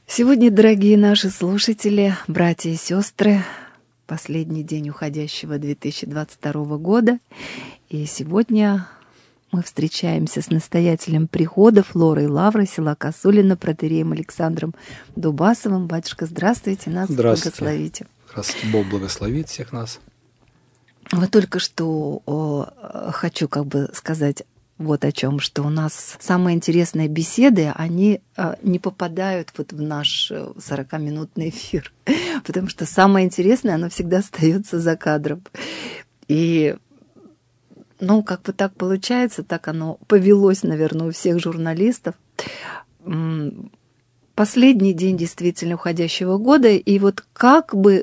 Сегодня, дорогие наши слушатели, братья и сестры, последний день уходящего 2022 года. И сегодня мы встречаемся с настоятелем прихода Флоры и Лавры села Косулино, протоиереем Александром Дубасовым. Батюшка, здравствуйте, нас благословите. Здравствуйте, Бог благословит всех нас. Вот только что хочу сказать вот о чем, что у нас самые интересные беседы, они не попадают вот в наш 40-минутный эфир, потому что самое интересное, оно всегда остается за кадром. И, как бы так получается, так оно повелось, наверное, у всех журналистов. Последний день действительно уходящего года, и вот как бы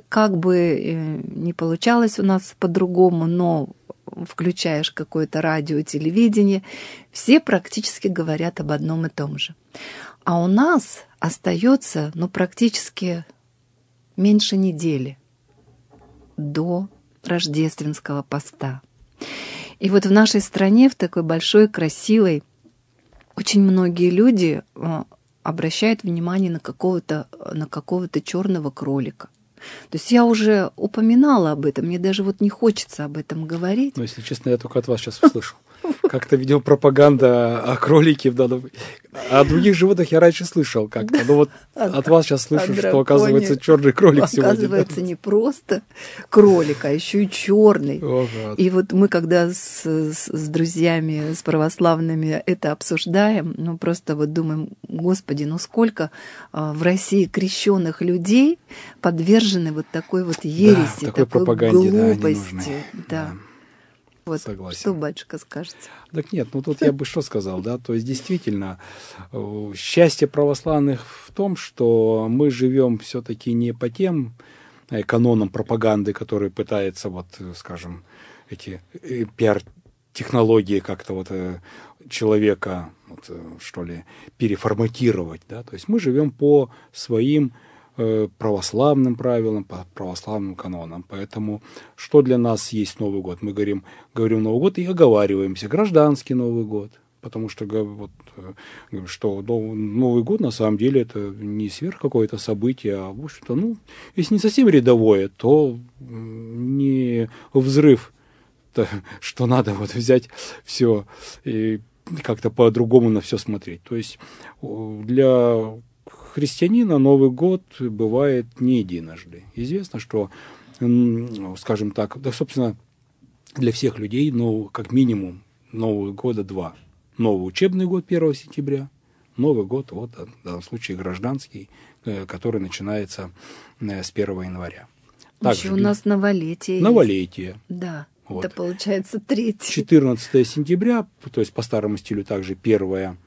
не получалось у нас по-другому, но включаешь какое-то радио, телевидение, все практически говорят об одном и том же. А у нас остается, практически меньше недели до рождественского поста. И вот в нашей стране, в такой большой, красивой, очень многие люди обращают внимание на какого-то черного кролика. То есть я уже упоминала об этом, мне даже не хочется об этом говорить. Но, если честно, я только от вас сейчас услышал. Как-то видеопропаганда о кролике в данном... О других животных я раньше слышал как-то. Но вот от вас сейчас слышу, что, оказывается, черный кролик сегодня. Оказывается, не просто кролик, а еще и черный. И вот мы, когда с друзьями, с православными это обсуждаем, просто думаем, Господи, сколько в России крещенных людей подвержены такой ереси, такой глупости. Да. Вот, согласен. Что, батюшка, скажете? Так нет, тут я бы что сказал, да, то есть действительно счастье православных в том, что мы живем все-таки не по тем канонам пропаганды, которые пытаются, скажем, эти пиар-технологии как-то человека, что ли, переформатировать, да, то есть мы живем по своим православным правилам, по православным канонам. Поэтому что для нас есть Новый год? Мы говорим Новый год и оговариваемся. Гражданский Новый год. Потому что, что Новый год на самом деле это не сверх какое-то событие, а в общем-то, если не совсем рядовое, то не взрыв, что надо взять все и как-то по-другому на все смотреть. То есть для христианина Новый год бывает не единожды. Известно, что, скажем так, собственно, для всех людей, как минимум, Нового года два. Новый учебный год 1 сентября, Новый год, в данном случае гражданский, который начинается с 1 января. Еще у нас новолетие. Новолетие. Да, это получается 3. 14 сентября, то есть по старому стилю также 1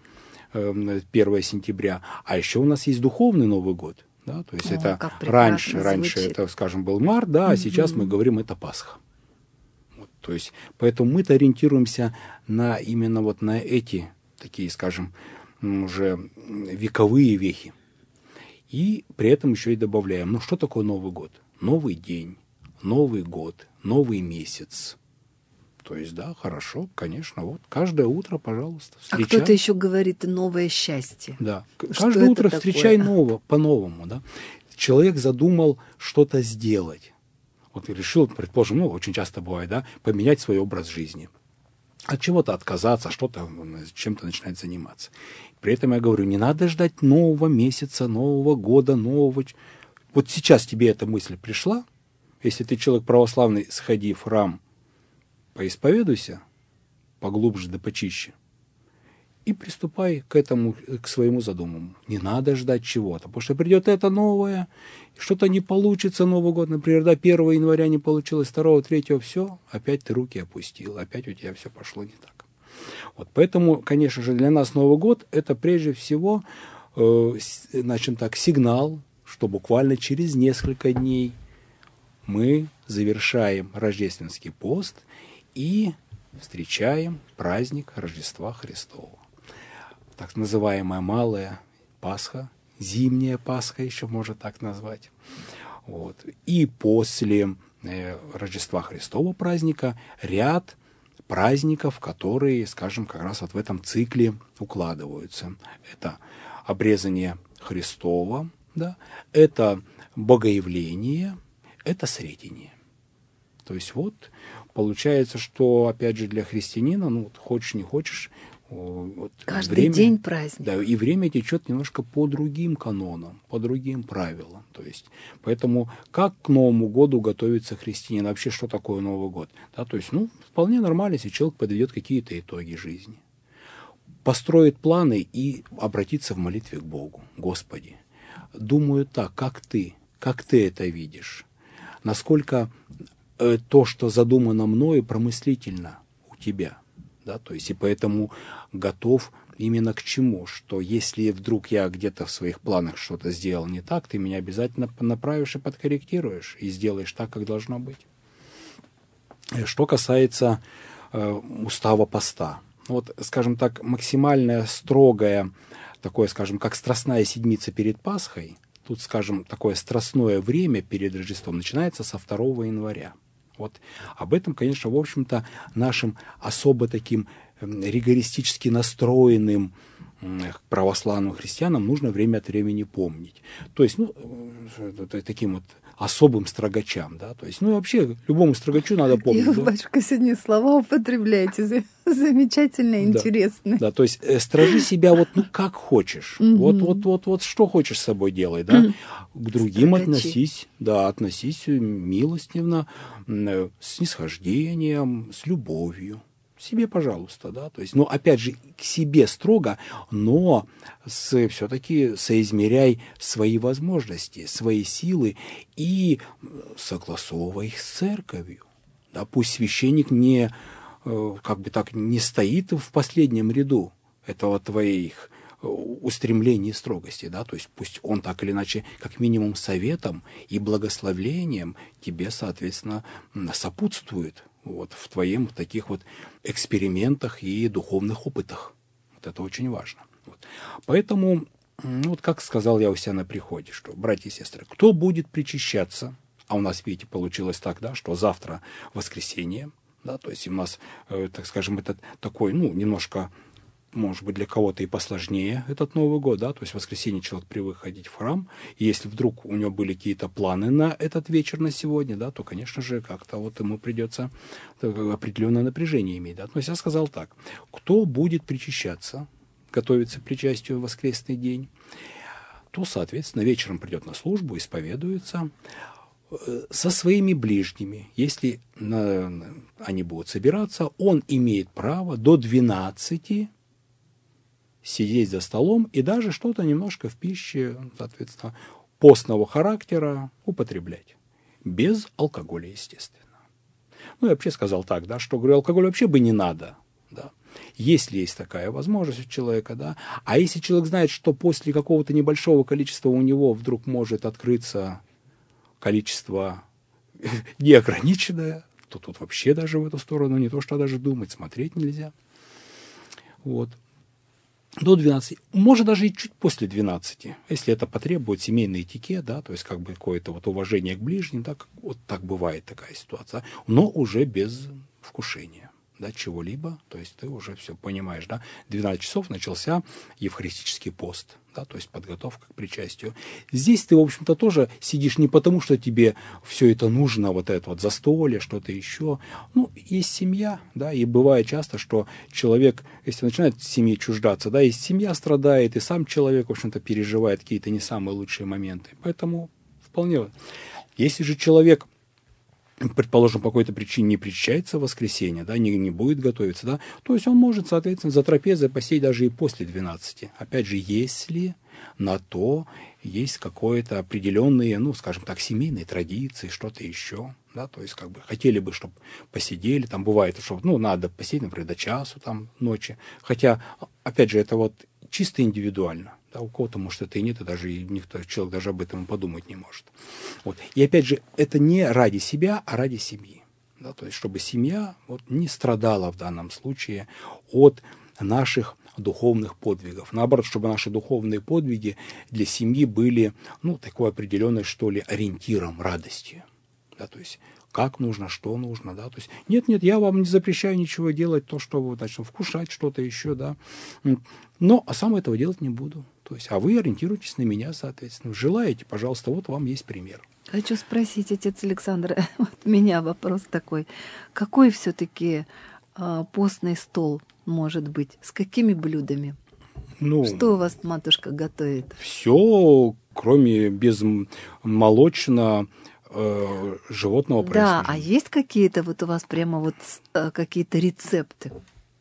сентября. А еще у нас есть духовный Новый год. Да? То есть это раньше это, скажем, был март, да, а сейчас мы говорим, это Пасха. То есть, поэтому мы-то ориентируемся именно на эти такие, скажем, уже вековые вехи. И при этом еще и добавляем, что такое Новый год? Новый день, Новый год, новый месяц. То есть, да, хорошо, конечно, каждое утро, пожалуйста, встречай. А кто-то еще говорит новое счастье. Да, каждое утро встречай по-новому, да. Человек задумал что-то сделать. И решил, предположим, очень часто бывает, да, поменять свой образ жизни. От чего-то отказаться, чем-то начинать заниматься. При этом я говорю, не надо ждать нового месяца, Нового года, нового... Вот сейчас тебе эта мысль пришла, если ты человек православный, сходи в храм, поисповедуйся поглубже да почище и приступай к своему задуманному. Не надо ждать чего-то, потому что придет это новое, что-то не получится Новый год, например, 1 января не получилось, 2, 3, все, опять ты руки опустил, опять у тебя все пошло не так. Поэтому, конечно же, для нас Новый год это прежде всего, сигнал, что буквально через несколько дней мы завершаем рождественский пост и встречаем праздник Рождества Христова. Так называемая Малая Пасха, Зимняя Пасха еще можно так назвать. И после Рождества Христова праздника ряд праздников, которые, скажем, как раз в этом цикле укладываются. Это обрезание Христова, да, это богоявление, это сретение. То есть вот получается, что, опять же, для христианина, ну, вот хочешь не хочешь, вот Каждый время, день праздник. да, и время течет немножко по другим канонам, по другим правилам. То есть, поэтому как к Новому году готовится христианин? Вообще, что такое Новый год? Да, то есть, ну, вполне нормально, если человек подведет какие-то итоги жизни, построит планы и обратиться в молитве к Богу. Господи, думаю так, как ты это видишь? Насколько то, что задумано мною, промыслительно у тебя? Да, то есть, и поэтому готов именно к чему? Что если вдруг я где-то в своих планах что-то сделал не так, ты меня обязательно направишь и подкорректируешь, и сделаешь так, как должно быть. Что касается устава поста. Вот, скажем так, максимальное строгое, такое, скажем, как страстная седмица перед Пасхой, тут, скажем, такое страстное время перед Рождеством начинается со 2 января. Вот об этом, конечно, в общем-то, нашим особо таким ригористически настроенным православным христианам нужно время от времени помнить. То есть, ну, таким вот особым строгачам, да, то есть, ну, вообще, любому строгачу надо помнить. Какие, батюшка, сегодня слова употребляете, замечательно, интересные. Да, то есть, стражи себя вот, ну, как хочешь, вот, что хочешь с собой делай, да, к другим относись милостивно, с снисхождением, с любовью. Себе, пожалуйста, да, то есть, ну, опять же, к себе строго, но все-таки соизмеряй свои возможности, свои силы и согласовывай их с церковью. Да, пусть священник не, как бы так, не стоит в последнем ряду этого твоих устремлений и строгости, да, то есть пусть он так или иначе, как минимум советом и благословлением тебе, соответственно, сопутствует вот в твоих таких вот экспериментах и духовных опытах. Вот это очень важно. Вот. Поэтому, вот как сказал я у себя на приходе, что, братья и сестры, кто будет причащаться, а у нас, видите, получилось так, да, что завтра воскресенье, да, то есть у нас, так скажем, это такой, ну, немножко, может быть, для кого-то и посложнее этот Новый год, да, то есть в воскресенье человек привык ходить в храм, и если вдруг у него были какие-то планы на этот вечер, на сегодня, да, то, конечно же, как-то вот ему придется определенное напряжение иметь, да. То есть я сказал так, кто будет причащаться, готовиться к причастию в воскресный день, то, соответственно, вечером придет на службу, исповедуется со своими ближними. Если они будут собираться, он имеет право до 12 сидеть за столом и даже что-то немножко в пище, соответственно, постного характера употреблять. Без алкоголя, естественно. Ну, я вообще сказал так, да, что, говорю, алкоголь вообще бы не надо, да, если есть такая возможность у человека, да. А если человек знает, что после какого-то небольшого количества у него вдруг может открыться количество неограниченное, то тут вообще даже в эту сторону не то, что даже думать, смотреть нельзя. Вот. До 12, может даже и чуть после 12, если это потребует семейный этикет, да, то есть как бы какое-то вот уважение к ближним, да, вот так бывает такая ситуация, но уже без вкушения, да, чего-либо, то есть ты уже все понимаешь, да, 12 часов начался евхаристический пост, да, то есть подготовка к причастию. Здесь ты, в общем-то, тоже сидишь не потому, что тебе все это нужно, вот это вот застолье, что-то еще. Ну, есть семья, да, и бывает часто, что человек, если начинает в семье чуждаться, да, и семья страдает, и сам человек, в общем-то, переживает какие-то не самые лучшие моменты. Поэтому вполне. Если же человек, предположим, по какой-то причине не причащается в воскресенье, да, не будет готовиться, да, то есть он может, соответственно, за трапезой посидеть даже и после 12. Опять же, если на то есть какое-то определенные, ну, скажем так, семейные традиции, что-то еще, да, то есть как бы хотели бы, чтобы посидели, там бывает, что, ну, надо посидеть, например, до часу там ночи, хотя, опять же, это вот чисто индивидуально. Да, у кого-то, может, это и нет, и даже никто, человек даже об этом подумать не может. Вот. И опять же, это не ради себя, а ради семьи. Да, то есть, чтобы семья вот, не страдала в данном случае от наших духовных подвигов. Наоборот, чтобы наши духовные подвиги для семьи были, ну, такой определенной, что ли, ориентиром, радостью. Да, то есть, как нужно, что нужно, да, то есть, нет, я вам не запрещаю ничего делать, то, что вы, значит, вкушать что-то еще, да, но, а сам этого делать не буду. То есть, а вы ориентируйтесь на меня, соответственно. Желаете, пожалуйста, вот вам есть пример. Хочу спросить, отец Александр, вот у меня вопрос такой. Какой все-таки постный стол может быть? С какими блюдами? Ну, что у вас матушка готовит? Все, кроме безмолочно животного Да, происхождения. а есть какие-то вот у вас прямо вот какие-то рецепты?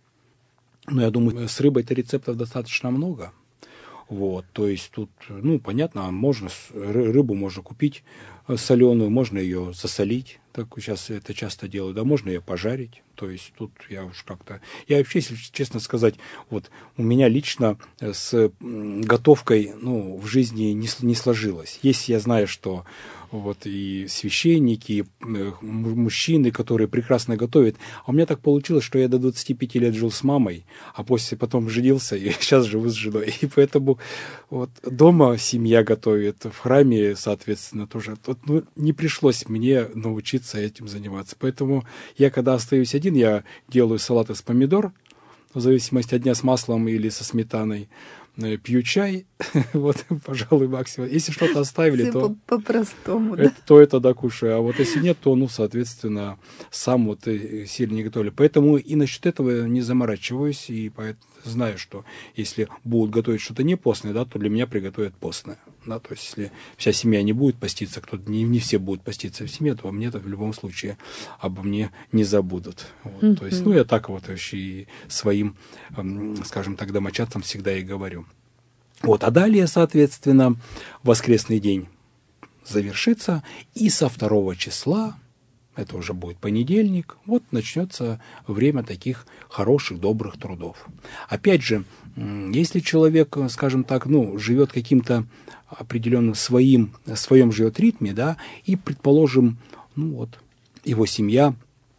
Ну, я думаю, с рыбой-то рецептов достаточно много. Вот, то есть тут, ну, понятно, можно рыбу можно купить соленую, можно ее засолить, так сейчас это часто делают, да, можно ее пожарить. То есть тут я уж как-то... Я вообще, если честно сказать, вот у меня лично с готовкой, ну, в жизни не сложилось. Если я знаю, что вот и священники, и мужчины, которые прекрасно готовят. А у меня так получилось, что я до 25 лет жил с мамой, а потом женился, и сейчас живу с женой. И поэтому вот дома семья готовит, в храме, соответственно, тоже. Вот, ну, не пришлось мне научиться этим заниматься. Поэтому я, когда остаюсь один, я делаю салат из помидор, в зависимости от дня с маслом или со сметаной. Пью чай, вот, пожалуй, максимум. Если что-то оставили, то по-простому, да? То это докушаю. А вот если нет, то, ну, соответственно, сам вот сильно не готовлю. Поэтому и насчет этого не заморачиваюсь, и знаю, что если будут готовить что-то не постное, да, то для меня приготовят постное. Да, то есть, если вся семья не будет поститься, кто-то не все будут поститься в семье, то мне-то в любом случае обо мне не забудут. Вот, то есть, ну, я так вот вообще и своим, скажем так, домочадцам всегда и говорю. Вот, а далее, соответственно, воскресный день завершится, и со 2 числа, это уже будет понедельник, вот начнется время таких хороших, добрых трудов. Опять же, если человек, скажем так, ну, живет каким-то определенным своем живет ритме, да, и, предположим, ну вот, его семья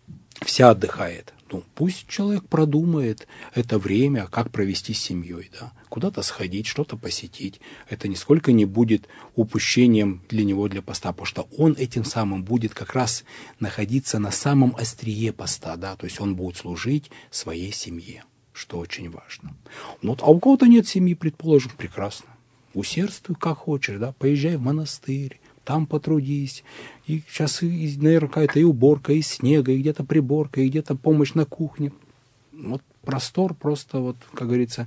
вся отдыхает. Ну, пусть человек продумает это время, как провести с семьей, да, куда-то сходить, что-то посетить. Это нисколько не будет упущением для него, для поста, потому что он этим самым будет как раз находиться на самом острие поста, да, то есть он будет служить своей семье, что очень важно. Ну, вот, а у кого-то нет семьи, предположим, прекрасно. Усердствуй как хочешь, да, поезжай в монастырь, там потрудись. И сейчас, наверное, какая-то и уборка, и снега, и где-то приборка, и где-то помощь на кухне. Вот простор просто, вот, как говорится,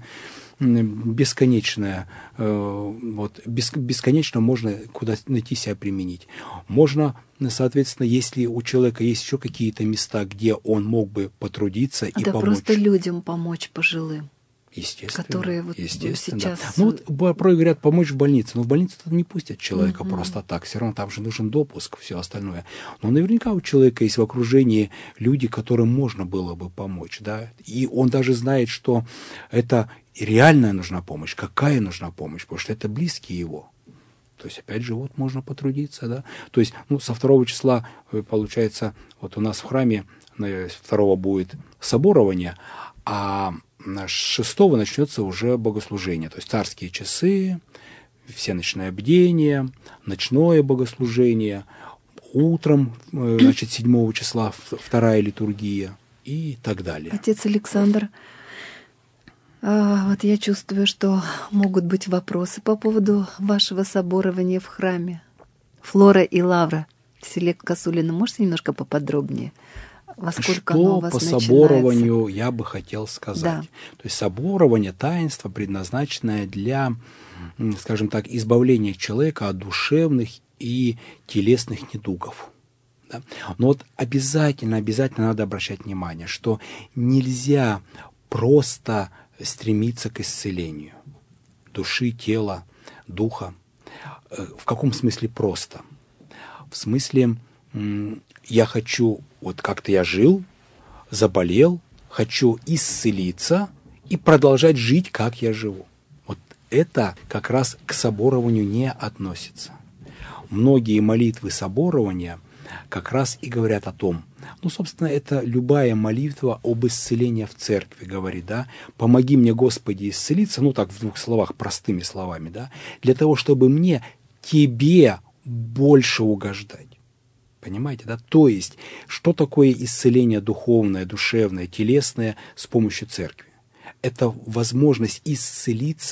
бесконечная. Вот, бесконечно можно куда найти себя применить. Можно, соответственно, если у человека есть еще какие-то места, где он мог бы потрудиться и помочь. Просто людям помочь пожилым. Естественно. Которые вот естественно. сейчас... Ну вот порой говорят помочь в больнице, но в больницу не пустят человека просто так, все равно там же нужен допуск, все остальное. Но наверняка у человека есть в окружении люди, которым можно было бы помочь, да, и он даже знает, что это реальная нужна помощь, какая нужна помощь, потому что это близкие его. То есть, опять же, вот можно потрудиться, да. То есть, ну, со 2 числа, получается, вот у нас в храме 2 будет соборование, а 6 начнется уже богослужение, то есть царские часы, всеночное бдение, ночное богослужение, утром, значит, 7 числа 2 литургия и так далее. Отец Александр, вот я чувствую, что могут быть вопросы по поводу вашего соборования в храме. Флора и Лавра в селе Косулино. Можете немножко поподробнее? Во сколько оно у вас по начинается? соборованию я бы хотел сказать. Да. То есть соборование, таинство, предназначенное для, скажем так, избавления человека от душевных и телесных недугов. Да? Но вот обязательно надо обращать внимание, что нельзя просто стремиться к исцелению души, тела, духа. В каком смысле просто? В смысле, я хочу, вот как-то я жил, заболел, хочу исцелиться и продолжать жить, как я живу. Вот это как раз к соборованию не относится. Многие молитвы соборования как раз и говорят о том, ну, собственно, это любая молитва об исцелении в церкви говорит, да, помоги мне, Господи, исцелиться, ну, так в 2 словах, простыми словами, да, для того, чтобы мне, Тебе больше угождать. Понимаете, да? То есть, что такое исцеление духовное, душевное, телесное с помощью церкви? Это возможность исцелиться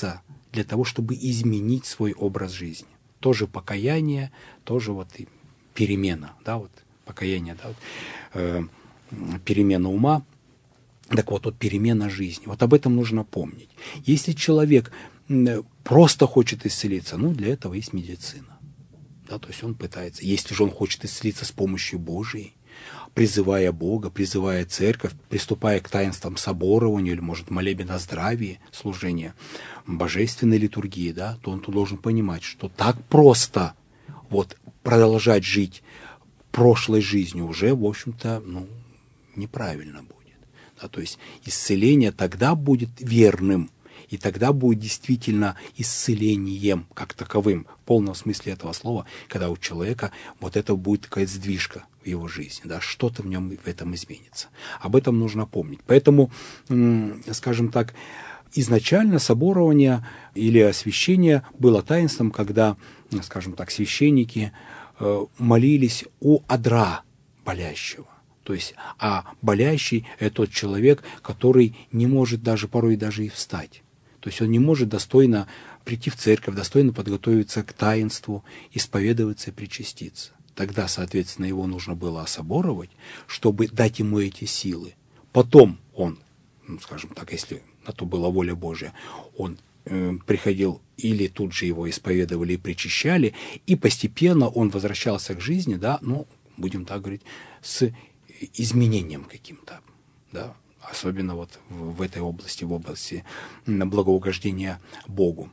для того, чтобы изменить свой образ жизни. Тоже покаяние, тоже вот и перемена, да, вот покаяние, да, вот, перемена ума, так вот перемена жизни. Вот об этом нужно помнить. Если человек просто хочет исцелиться, для этого есть медицина. Да, то есть он пытается. Если же он хочет исцелиться с помощью Божией, призывая Бога, призывая церковь, приступая к таинствам соборования или, может, молебен о здравии, служения божественной литургии, да, то он должен понимать, что так просто вот продолжать жить прошлой жизнью уже, в общем-то, неправильно будет. Да, то есть исцеление тогда будет верным, и тогда будет действительно исцелением как таковым, в полном смысле этого слова, когда у человека вот это будет какая-то сдвижка в его жизни, да, что-то в нем в этом изменится. Об этом нужно помнить. Поэтому, скажем так, изначально соборование или освящение было таинством, когда, скажем так, священники молились о одра болящего. То есть, а болящий – это тот человек, который не может даже порой даже и встать. То есть он не может достойно прийти в церковь, достойно подготовиться к таинству, исповедоваться и причаститься. Тогда, соответственно, его нужно было особоровать, чтобы дать ему эти силы. Потом он, скажем так, если на то была воля Божья, он приходил или тут же его исповедовали и причащали, и постепенно он возвращался к жизни, да, будем так говорить, с изменением каким-то, да, особенно вот в этой области, в области благоугождения Богу.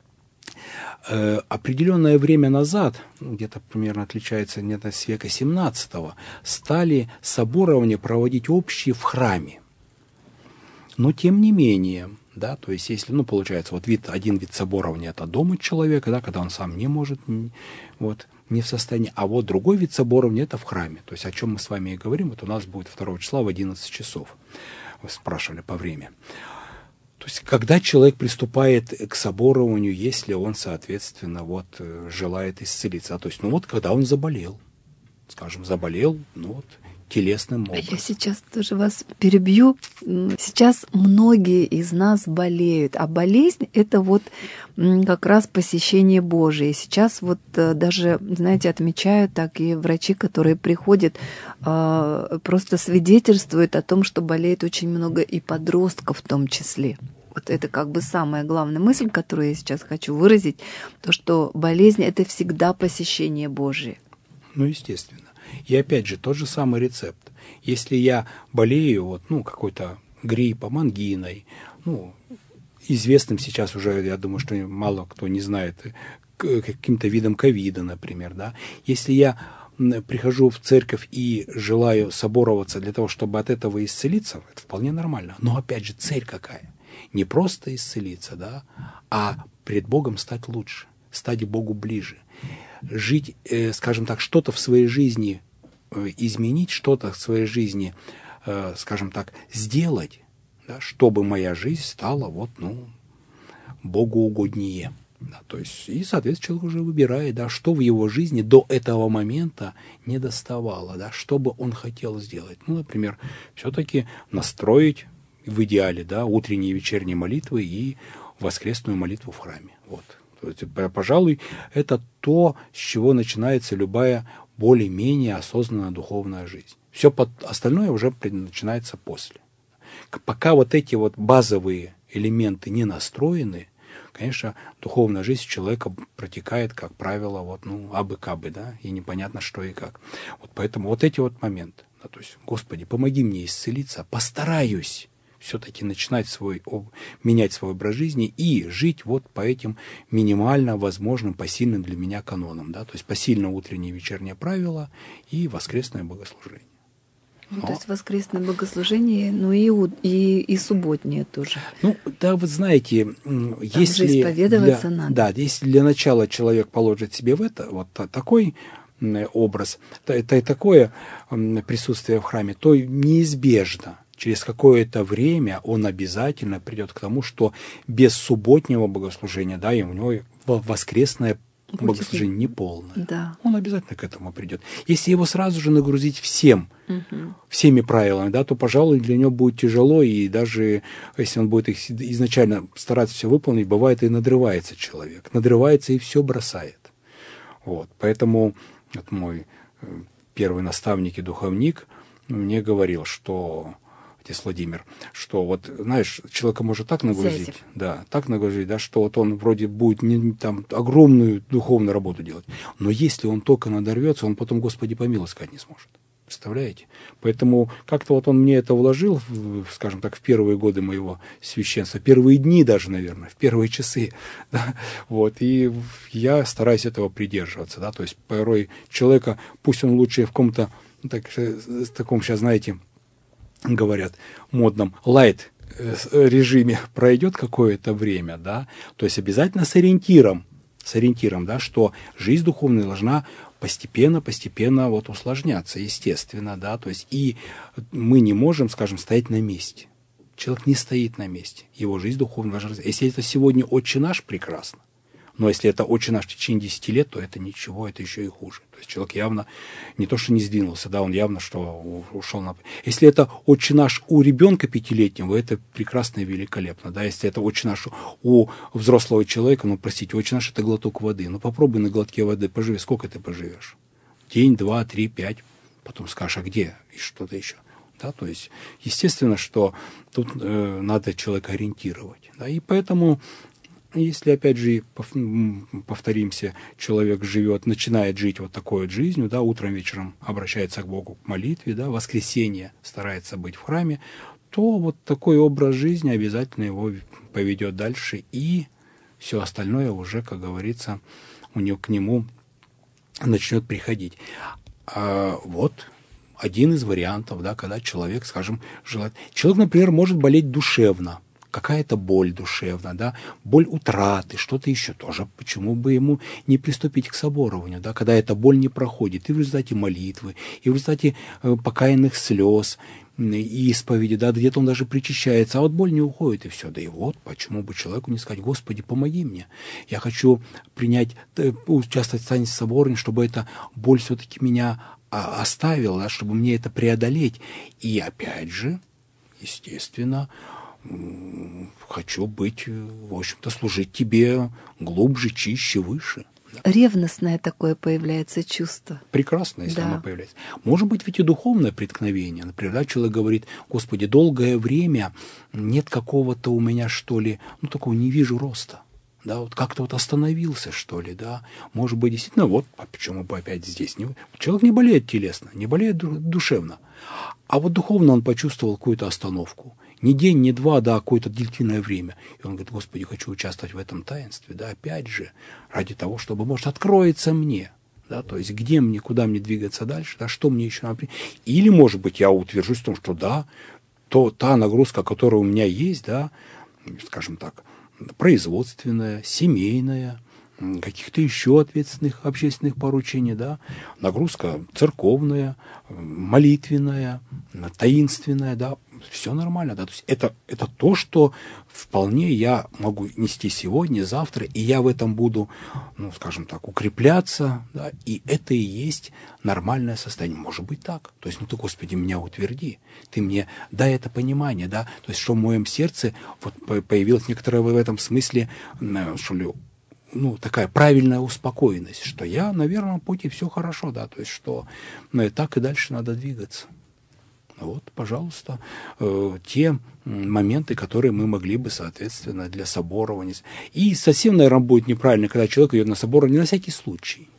Определенное время назад, где-то примерно отличается где-то с века 17-го, стали соборования проводить общие в храме. Но тем не менее, да, то есть если, получается, вот один вид соборования – это дома человека, да, когда он сам не может, не в состоянии, а вот другой вид соборования – это в храме. То есть о чем мы с вами и говорим, вот у нас будет 2 числа в 11 часов. Вы спрашивали по времени. То есть когда человек приступает к соборованию, если он, соответственно, желает исцелиться. То есть, когда он заболел, скажем, телесным образом. Я сейчас тоже вас перебью. Сейчас многие из нас болеют, а болезнь — это как раз посещение Божие. Сейчас даже, знаете, отмечают так и врачи, которые приходят, просто свидетельствуют о том, что болеет очень много и подростков в том числе. Вот это как бы самая главная мысль, которую я сейчас хочу выразить, то, что болезнь — это всегда посещение Божие. Естественно. И опять же, тот же самый рецепт. Если я болею какой-то гриппом, ангиной, известным сейчас уже, я думаю, что мало кто не знает, каким-то видом ковида, например, да. Если я прихожу в церковь и желаю собороваться для того, чтобы от этого исцелиться, это вполне нормально. Но опять же, цель какая? Не просто исцелиться, да, а пред Богом стать лучше, стать Богу ближе. Жить, скажем так, что-то в своей жизни изменить, что-то в своей жизни, скажем так, сделать, да, чтобы моя жизнь стала Богу угоднее. Да, то есть, и, соответственно, человек уже выбирает, да, что в его жизни до этого момента не доставало, да, что бы он хотел сделать. Например, все-таки настроить в идеале, да, утренние и вечерние молитвы и воскресную молитву в храме. То есть, пожалуй, это то, с чего начинается любая более-менее осознанная духовная жизнь. Все остальное уже начинается после. Пока эти базовые элементы не настроены, конечно, духовная жизнь человека протекает, как правило, абы-кабы, да, и непонятно что и как. Поэтому эти моменты, да, то есть, Господи, помоги мне исцелиться, постараюсь все-таки менять свой образ жизни и жить по этим минимально возможным, посильным для меня канонам. Да? То есть посильно утреннее и вечернее правило и воскресное богослужение. То есть воскресное богослужение, и субботнее тоже. Да, вы знаете, если же исповедоваться надо. Да, если для начала человек положит себе в это такой образ, такое присутствие в храме, то неизбежно через какое-то время он обязательно придет к тому, что без субботнего богослужения, да, и у него воскресное богослужение неполное. Да. Он обязательно к этому придет. Если его сразу же нагрузить всеми правилами, да, то, пожалуй, для него будет тяжело, и даже если он будет их изначально стараться все выполнить, бывает и надрывается человек. Надрывается и все бросает. Вот. Поэтому вот мой первый наставник и духовник мне говорил, что отец Владимир, что вот, знаешь, человека может так нагрузить, так нагрузить, да, что вот он вроде будет там огромную духовную работу делать, но если он только надорвется, он потом, Господи помилуй, сказать не сможет. Представляете? Поэтому как-то вот он мне это вложил, скажем так, в первые годы моего священства, первые дни даже, наверное, в первые часы, да, вот, и я стараюсь этого придерживаться, да, то есть порой человека, пусть он лучше в каком-то, таком сейчас, знаете, говорят, модном лайт режиме пройдет какое-то время, да, то есть обязательно с ориентиром, да, что жизнь духовная должна постепенно вот усложняться, естественно, да, то есть и мы не можем, скажем, стоять на месте. Человек не стоит на месте, его жизнь духовная должна. Если это сегодня «Отче наш», прекрасно. Но если это «Отче наш» в течение 10 лет, то это ничего, это еще и хуже. То есть человек явно не то, что не сдвинулся, да, он явно что ушел на... Если это «Отче наш» у ребенка 5-летнего, это прекрасно и великолепно. Да? Если это «Отче наш» у взрослого человека, ну, простите, «Отче наш» — это глоток воды. Ну, попробуй на глотке воды поживи. Сколько ты поживешь? День, 2, 3, 5. Потом скажешь, а где? И что-то еще. Да? То есть, естественно, что тут надо человека ориентировать. Да? И поэтому... Если, опять же, повторимся, человек начинает жить вот такой вот жизнью, да, утром, вечером обращается к Богу к молитве, да, в воскресенье старается быть в храме, то вот такой образ жизни обязательно его поведет дальше, и все остальное уже, как говорится, к нему начнет приходить. Вот один из вариантов, да, когда человек, скажем, желает... Человек, например, может болеть душевно, какая-то боль душевная, да, боль утраты, что-то еще тоже. Почему бы ему не приступить к соборованию, да, когда эта боль не проходит и в результате молитвы, и в результате покаянных слез, и исповеди, да, где-то он даже причащается, а вот боль не уходит, и все. Да и вот, почему бы человеку не сказать: Господи, помоги мне, я хочу участвовать в таинстве соборания, чтобы эта боль все-таки меня оставила, да, чтобы мне это преодолеть. И опять же, естественно, хочу быть, в общем-то, служить тебе глубже, чище, выше. Да. Ревностное такое появляется чувство. Прекрасно, если оно появляется. Может быть, ведь и духовное преткновение. Например, да, человек говорит: Господи, долгое время нет какого-то у меня, что ли, такого не вижу роста. Да, вот как-то вот остановился, что ли, да. Может быть, действительно, вот почему бы опять здесь. Человек не болеет телесно, не болеет душевно. А вот духовно он почувствовал какую-то остановку. Не день, не два, да, какое-то длительное время. И он говорит: Господи, хочу участвовать в этом таинстве, да, опять же, ради того, чтобы, может, откроется мне, да, то есть где мне, куда мне двигаться дальше, да, что мне еще надо. Или, может быть, я утвержусь в том, что да, та нагрузка, которая у меня есть, да, скажем так, производственная, семейная, каких-то еще ответственных общественных поручений, да, нагрузка церковная, молитвенная, таинственная, да, все нормально, да, то есть это то, что вполне я могу нести сегодня, завтра, и я в этом буду, скажем так, укрепляться, да, и это и есть нормальное состояние. Может быть так. То есть, ты, Господи, меня утверди, ты мне дай это понимание, да, то есть, что в моем сердце вот появилась некоторая в этом смысле, что ли, такая правильная успокоенность, что я на верном пути, все хорошо, да, то есть, что и так и дальше надо двигаться. Вот, пожалуйста, те моменты, которые мы могли бы, соответственно, для соборования. И совсем, наверное, будет неправильно, когда человек идет на соборование на всякий случай.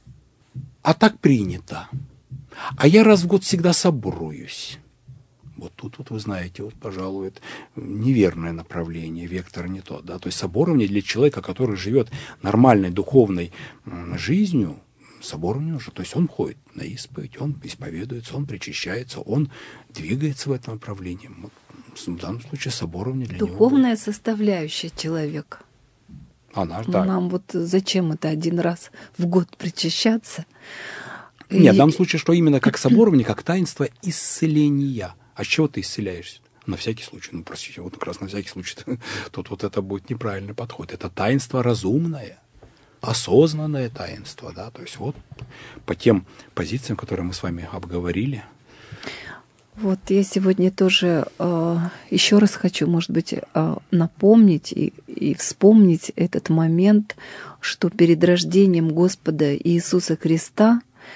А так принято. А я раз в год всегда соборуюсь. Вот тут, вы знаете, пожалуй, это неверное направление, вектор не тот. Да? То есть соборование для человека, который живет нормальной духовной жизнью, соборование уже, то есть он ходит на исповедь, он исповедуется, он причащается, он двигается в этом направлении. В данном случае соборование для него... Духовная составляющая человека. Она, да. Нам вот зачем это один раз в год причащаться? Нет, в данном случае, что именно как соборование, как таинство исцеления. А с чего ты исцеляешься? На всякий случай. Простите, вот как раз на всякий случай тут вот это будет неправильный подход. Это таинство разумное. осознанное таинство, да, то есть вот по тем позициям, которые мы с вами обговорили. Вот я сегодня тоже еще раз хочу, может быть, напомнить и вспомнить этот момент, что перед рождением Господа Иисуса Христа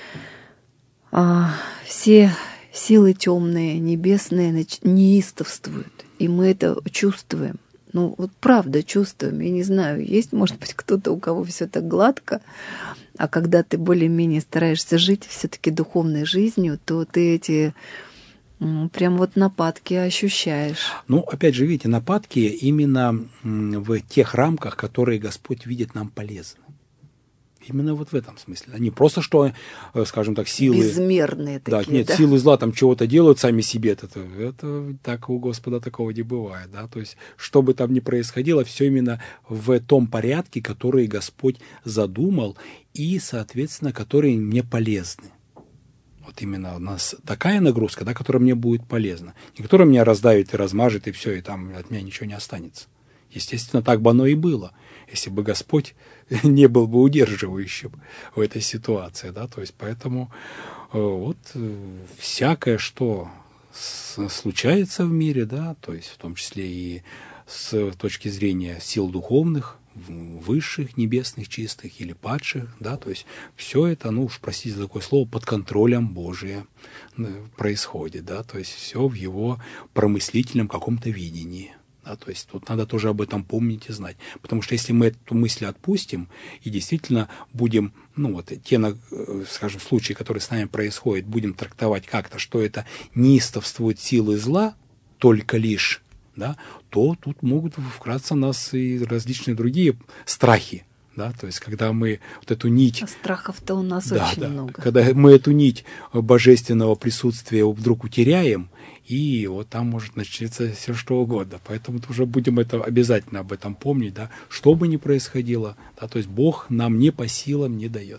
все силы темные, небесные неистовствуют, и мы это чувствуем. Ну, вот правда чувствуем. Я не знаю, есть, может быть, кто-то, у кого все так гладко, а когда ты более-менее стараешься жить все-таки духовной жизнью, то ты эти прям вот нападки ощущаешь. Ну, опять же, видите, нападки именно в тех рамках, которые Господь видит нам полезны. Именно вот в этом смысле. Не просто, что, скажем так, силы... Безмерные такие, да? Нет, силы зла там чего-то делают сами себе. Это так у Господа такого не бывает. Да? То есть, что бы там ни происходило, все именно в том порядке, который Господь задумал и, соответственно, которые мне полезны. Вот именно у нас такая нагрузка, да, которая мне будет полезна. Не которая меня раздавит и размажет, и все, и там от меня ничего не останется. Естественно, так бы оно и было, если бы Господь не был бы удерживающим в этой ситуации, да, то есть поэтому вот всякое, что случается в мире, да, то есть в том числе и с точки зрения сил духовных, высших, небесных, чистых или падших, да, то есть все это, ну уж простите за такое слово, под контролем Божия происходит, да, то есть все в его промыслительном каком-то видении. Да, то есть тут надо тоже об этом помнить и знать. Потому что если мы эту мысль отпустим и действительно будем, ну вот те, скажем, случаи, которые с нами происходят, будем трактовать как-то, что это неистовствует силы зла только лишь, да, то тут могут вкратце нас и различные другие страхи. Да, то есть, когда мы вот эту нить... А страхов-то у нас очень много. Когда мы эту нить божественного присутствия вдруг утеряем, и вот там может начаться все что угодно. Поэтому уже будем обязательно об этом помнить, да, что бы ни происходило. Да, то есть Бог нам не по силам не дает.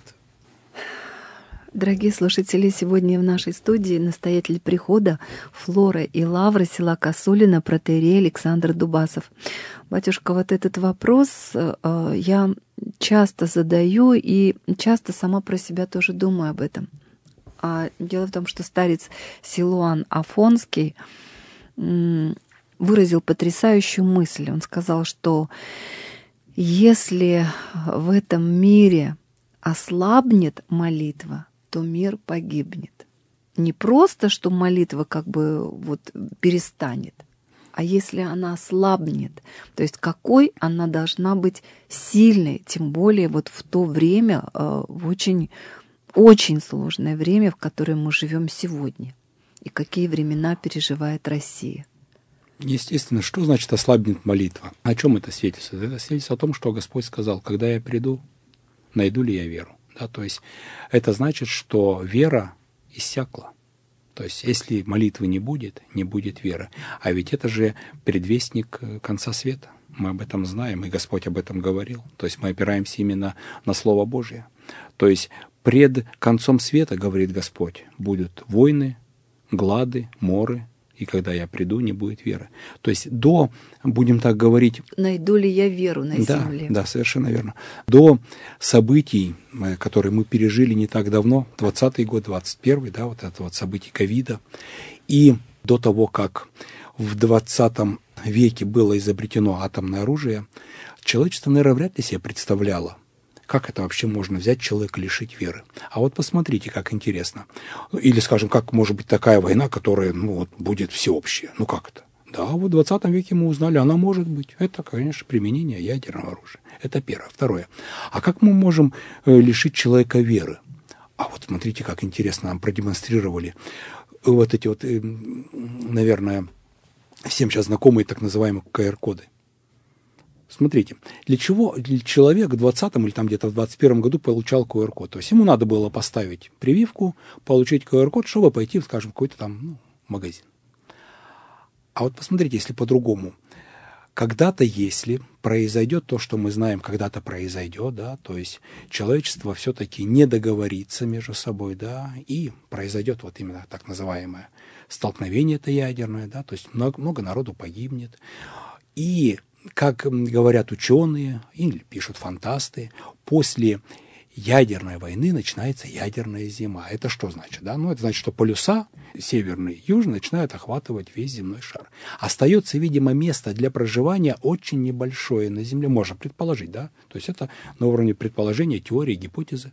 Дорогие слушатели, сегодня в нашей студии настоятель прихода Флора и Лавра села Косулина протоиерей Александр Дубасов. Батюшка, вот этот вопрос я часто задаю и часто сама про себя тоже думаю об этом. Дело в том, что старец Силуан Афонский выразил потрясающую мысль. Он сказал, что если в этом мире ослабнет молитва, то мир погибнет. Не просто, что молитва как бы вот перестанет, а если она ослабнет, то есть какой она должна быть сильной, тем более вот в то время, в очень, очень сложное время, в которое мы живем сегодня, и какие времена переживает Россия. Естественно, что значит ослабнет молитва? О чем это свидетельствует? Это свидетельствует о том, что Господь сказал, когда я приду, найду ли я веру. Да, то есть это значит, что вера иссякла. То есть если молитвы не будет веры. А ведь это же предвестник конца света. Мы об этом знаем, и Господь об этом говорил. То есть мы опираемся именно на Слово Божие. То есть пред концом света, говорит Господь, будут войны, глады, моры, и когда я приду, не будет веры. То есть до, будем так говорить... Найду ли я веру на земле? Да, совершенно верно. До событий, которые мы пережили не так давно, 20-й год, 21-й, да, вот это вот событий ковида, и до того, как в 20 веке было изобретено атомное оружие, человечество, наверное, вряд ли себе представляло, как это вообще можно взять человека, лишить веры? А вот посмотрите, как интересно. Или, скажем, как может быть такая война, которая будет всеобщая? Ну как это? Да, вот в 20 веке мы узнали, она может быть. Это, конечно, применение ядерного оружия. Это первое. Второе. А как мы можем лишить человека веры? А вот смотрите, как интересно нам продемонстрировали вот эти вот, наверное, всем сейчас знакомые так называемые КР-коды. Смотрите, для чего человек в 20-м или там где-то в 21-м году получал QR-код? То есть ему надо было поставить прививку, получить QR-код, чтобы пойти, скажем, в какой-то там магазин. А вот посмотрите, если по-другому. Когда-то, если произойдет то, что мы знаем, когда-то произойдет, да, то есть человечество все-таки не договорится между собой, да, и произойдет вот именно так называемое столкновение это ядерное, да, то есть много народу погибнет, и как говорят ученые или пишут фантасты, после ядерной войны начинается ядерная зима. Это что значит? Да? Это значит, что полюса северный и южный начинают охватывать весь земной шар. Остается, видимо, место для проживания очень небольшое на Земле. Можно предположить, да? То есть это на уровне предположения, теории, гипотезы.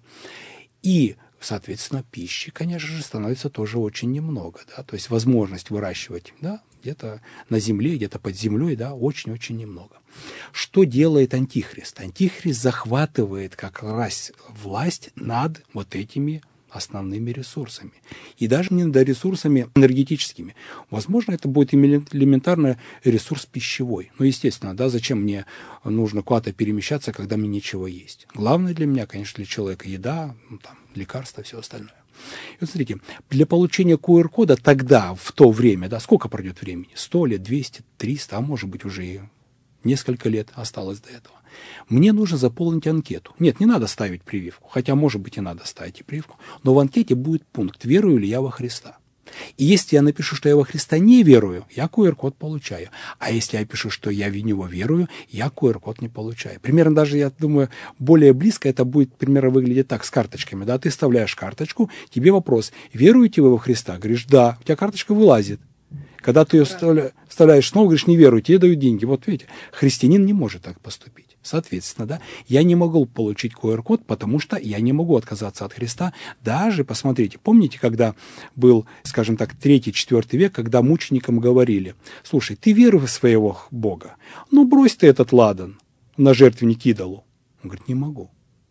И, соответственно, пищи, конечно же, становится тоже очень немного. Да? То есть возможность выращивать, да, где-то на земле, где-то под землей, да, очень-очень немного. Что делает Антихрист? Антихрист захватывает как раз власть над вот этими основными ресурсами. И даже не над ресурсами энергетическими. Возможно, это будет элементарный ресурс пищевой. Ну, естественно, да, зачем мне нужно куда-то перемещаться, когда мне нечего есть? Главное для меня, конечно, для человека еда, там, лекарства, все остальное. И вот смотрите, для получения QR-кода тогда, в то время, да, сколько пройдет времени? 100 лет, 200, 300, а может быть уже и несколько лет осталось до этого. Мне нужно заполнить анкету. Нет, не надо ставить прививку, хотя, может быть, и надо ставить и прививку, но в анкете будет пункт «Верую ли я во Христа?». И если я напишу, что я во Христа не верую, я QR-код получаю. А если я пишу, что я в него верую, я QR-код не получаю. Примерно даже, я думаю, более близко это будет, примерно, выглядеть так, с карточками. Да? Ты вставляешь карточку, тебе вопрос, веруете вы во Христа? Говоришь, да, у тебя карточка вылазит. Когда ты ее вставляешь снова, говоришь, не верую, тебе дают деньги. Вот видите, христианин не может так поступить. Соответственно, да, я не могу получить QR-код, потому что я не могу отказаться от Христа. Даже, посмотрите, помните, когда был, скажем так, 3-4 век, когда мученикам говорили, слушай, ты веруешь в своего Бога, ну брось ты этот ладан на жертвенник идолу. Он говорит, не могу,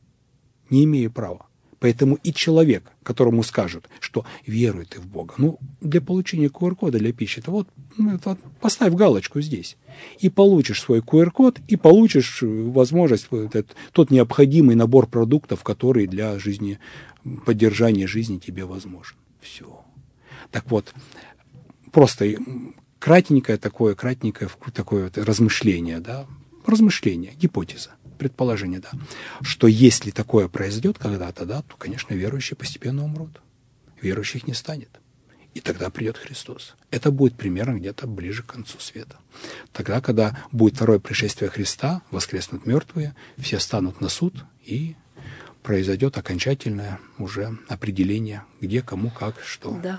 не имею права. Поэтому и человек, которому скажут, что веруй ты в Бога, ну, для получения QR-кода для пищи, то вот поставь галочку здесь. И получишь свой QR-код, и получишь возможность, тот необходимый набор продуктов, который для жизни, поддержания жизни тебе возможен. Все. Так вот, просто кратенькое такое вот размышление, да, размышление, гипотеза. Предположение, да, что если такое произойдет когда-то, да, то, конечно, верующие постепенно умрут. Верующих не станет. И тогда придет Христос. Это будет примерно где-то ближе к концу света. Тогда, когда будет второе пришествие Христа, воскреснут мертвые, все станут на суд, и произойдет окончательное уже определение, где, кому, как, что. Да,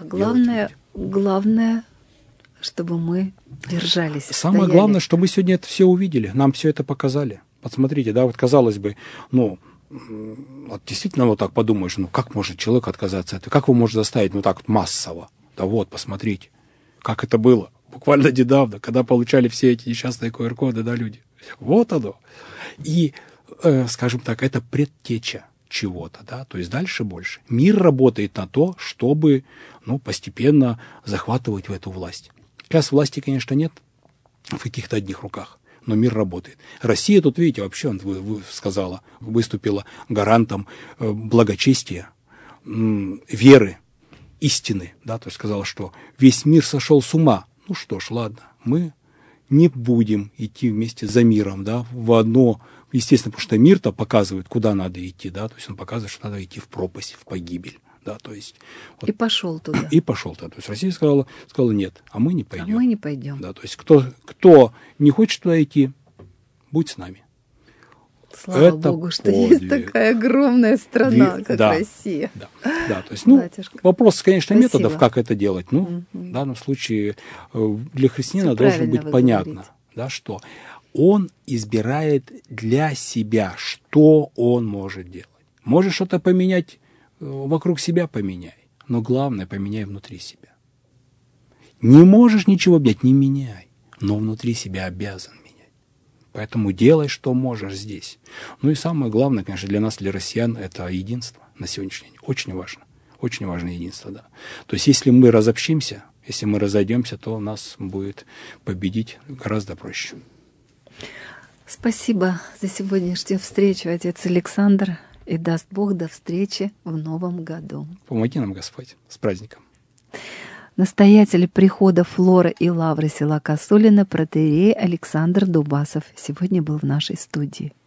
главное, чтобы мы держались. Самое стояли. Главное, что мы сегодня это все увидели, нам все это показали. Посмотрите, да, вот казалось бы, ну, вот действительно вот так подумаешь, ну, как может человек отказаться от этого? Как его можно заставить, ну, так вот массово? Да вот, посмотрите, как это было буквально недавно, когда получали все эти несчастные QR-коды, да, люди. Вот оно. И, скажем так, это предтеча чего-то, да, то есть дальше больше. Мир работает на то, чтобы, ну, постепенно захватывать в эту власть. Сейчас власти, конечно, нет в каких-то одних руках, но мир работает. Россия тут, видите, вообще, выступила гарантом благочестия, веры, истины, да, то есть сказала, что весь мир сошел с ума. Ну что ж, ладно, мы не будем идти вместе за миром, да, в одно, естественно, потому что мир-то показывает, куда надо идти, да, то есть он показывает, что надо идти в пропасть, в погибель. Да, то есть, вот, и пошел туда. И пошел туда. То есть Россия сказала нет, а мы не пойдем. А мы не пойдем. Да, то есть кто не хочет туда идти, будь с нами. Слава это Богу, что подвиг. Есть такая огромная страна, как Россия. Да, то есть, ну, вопрос, конечно, методов, как это делать. Ну, в данном случае для христианина должен быть понятно, да, что он избирает для себя, что он может делать. Может что-то поменять вокруг себя, поменяй, но главное, поменяй внутри себя. Не можешь ничего менять, не меняй, но внутри себя обязан менять. Поэтому делай, что можешь здесь. Ну и самое главное, конечно, для нас, для россиян, это единство на сегодняшний день. Очень важно единство, да. То есть если мы разобщимся, если мы разойдемся, то нас будет победить гораздо проще. Спасибо за сегодняшнюю встречу, отец Александр. И даст Бог до встречи в новом году. Помоги нам, Господь, с праздником. Настоятель прихода Флора и Лавры села Косулина протоиерей Александр Дубасов сегодня был в нашей студии.